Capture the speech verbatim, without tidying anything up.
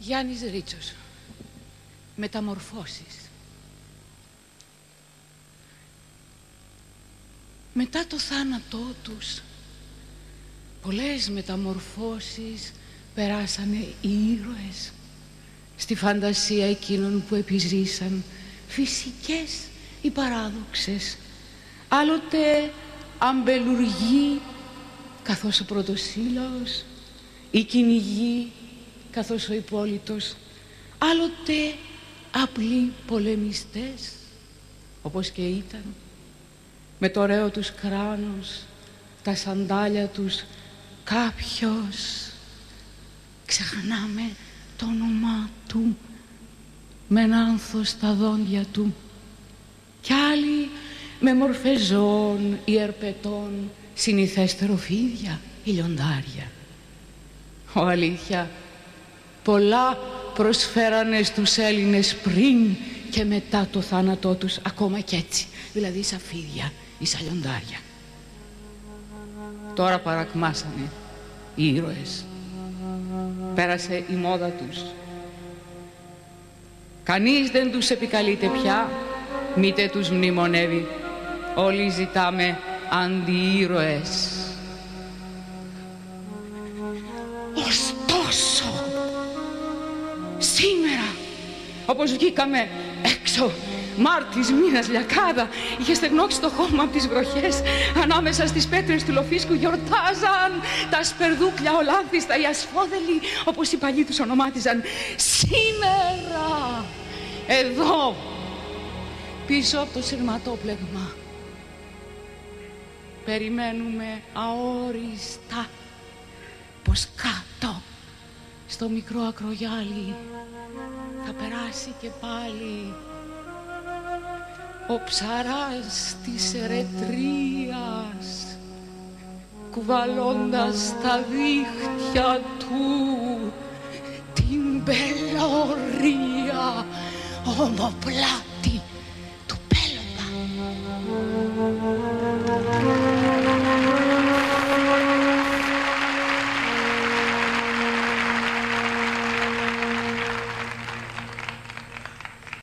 Γιάννης Ρίτσος. Μεταμορφώσεις. Μετά το θάνατό τους, πολλές μεταμορφώσεις περάσανε οι ήρωες στη φαντασία εκείνων που επιζήσαν, φυσικές ή παράδοξες, άλλοτε αμπελουργοί καθώς ο πρωτοσύλλαος, ή κυνηγοί καθώς ο Υπόλυτος, άλλοτε απλοί πολεμιστές όπως και ήταν, με το ωραίο τους κράνος, τα σαντάλια τους, κάποιος, ξεχνάμε το όνομά του, με ένα άνθος στα δόντια του, κι άλλοι με μορφές ζώων ή ερπετών, συνηθέστερο φίδια ή λιοντάρια. Ο αλήθεια, πολλά προσφέρανε στους Έλληνες πριν και μετά το θάνατό τους, ακόμα κι έτσι, δηλαδή σαν φίδια ή σαν λιοντάρια. Τώρα παρακμάσανε οι ήρωες. Πέρασε η μόδα τους. Κανείς δεν τους επικαλείται πια, μήτε τους μνημονεύει. Όλοι ζητάμε αντιήρωες. Ωστόσο, σήμερα, όπως βγήκαμε έξω, Μάρτης μήνας Λιακάδα, είχε στεγνώξει το χώμα από τις βροχές. Ανάμεσα στις πέτρες του Λοφίσκου γιορτάζαν τα σπερδούκλια ολάνθιστα, οι ασφόδελοι, όπως οι παλιοί τους ονομάτιζαν. Σήμερα, εδώ, πίσω από το σειρματόπλεγμα, περιμένουμε αόριστα πως κάτω στο μικρό ακρογιάλι θα περάσει και πάλι ο ψαράς της ερετρίας, κουβαλώντας τα δίχτυα του την μπελωρία ομοπλάτη.